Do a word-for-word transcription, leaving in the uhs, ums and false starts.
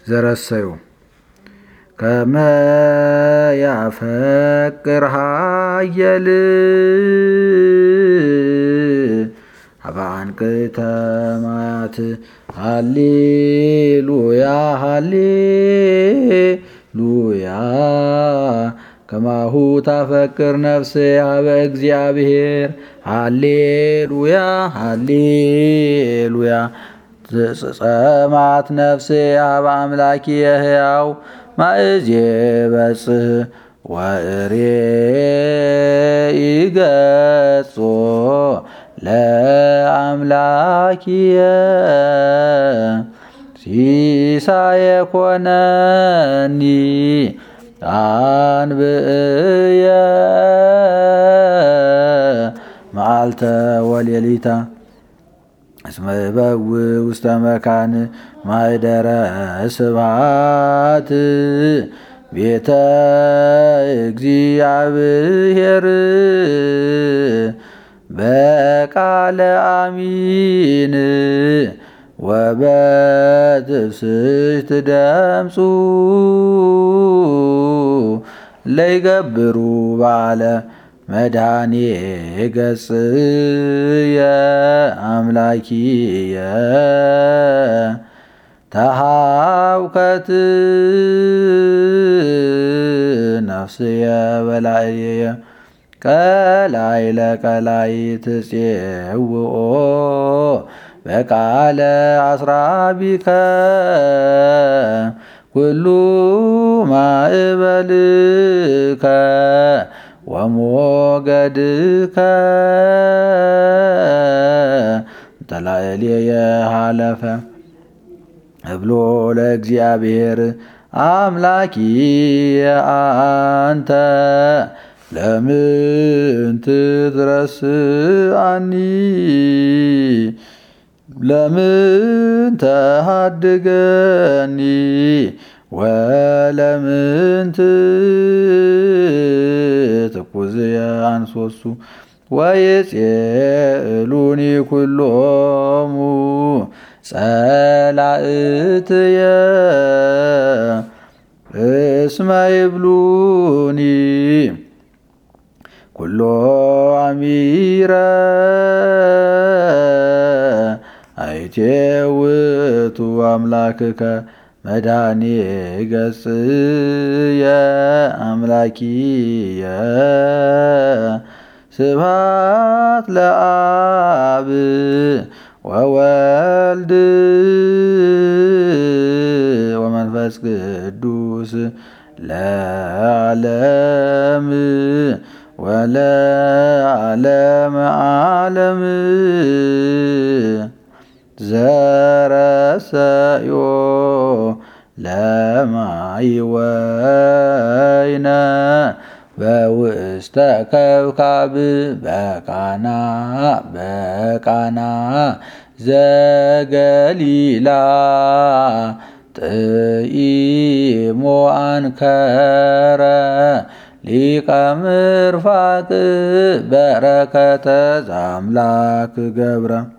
ዘረሰዩ ከመ ያፈቅር ሀየል አባንቅተ ማያት ሃሌሉያ ሃሌሉያ ከማሁ ታፈቅር ነፍሴ አበ እግዚአብሔር ሃሌሉያ ሃሌሉያ ጸማት ነፍሴ አበ አምላኪ የሕያው ማእዜ በጽህ ወእሬኢ ገጾ ለአምላኪየ ሲሳየ ኮነኒ አንብእየ መዓልተ ወሌሊታ እስመ እበው ውስተ መካን ማኅደረ ስብሐት ቤተ እግዚአብሔር በቃለ አሚን ወበትፍስሕት ደምጹ ለይገብሩ በዓለ መድኃኒየ ገጽየ አምላኪየ ተሃውከት ነፍስየ በላዕየ ቀላይ ለቀላይ ትጼውኦ በቃለ አስራቢከ ኩሉ ማእበልከ ወሞገድከ ተላዕልየ ሃለፈ እብሎ ለእግዚአብሔር አምላኪየ አንተ ለምን ትትረስአኒ ለምን ተሃድገኒ ወለምን ትኩዝየ አንሶሱ ወይጼሉኒ ኩሎሙ ጸላእትየ እስመ ይብሉኒ ኩሎ አሚረ አይቴ ውእቱ አምላክከ መድኃኒየ ገጽየ አምላኪየ ስብሐት ለአብ ወወልድ ወመንፈስ ቅዱስ ለዓለም ወለዓለመ ዓለም ዘረሰዮ ለማይ ወይነ በውስተ ከብካብ በቃና በቃና ዘገሊላ ጥኢሞ አንከረ ሊቀ ምርፋቅ በረከተ ዘአምላክ ገብረ